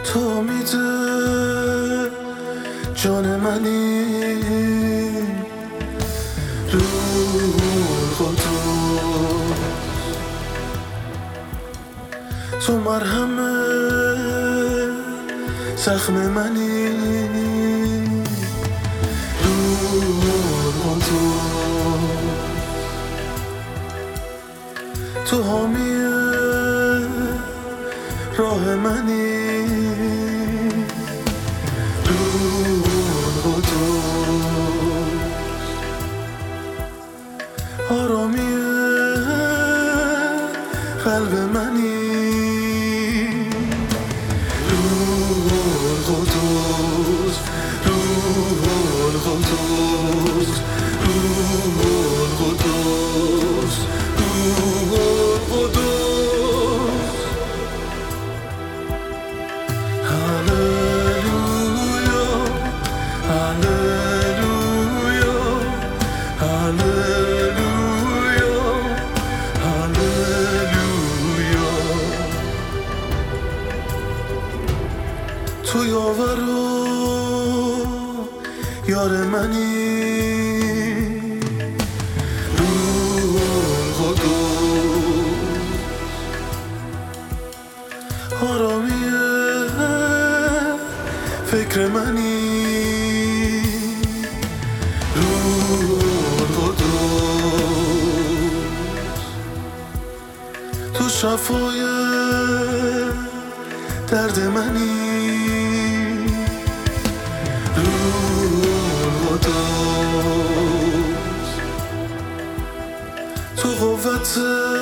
تو امید جان منی، روح القدس تو مرهم زخم منی، روح القدس تو حامی راه منی، روح القدس آرامی قلب منی، روح القدس، روح القدس، روح القدس، روح القدس. هاللویا، هاللویا، هاللویا، هاللویا. تو یاور و یار منی، روح القدس آرامی فکر منی، روح القدس تو شفای درد منی، روح القدس تو قوت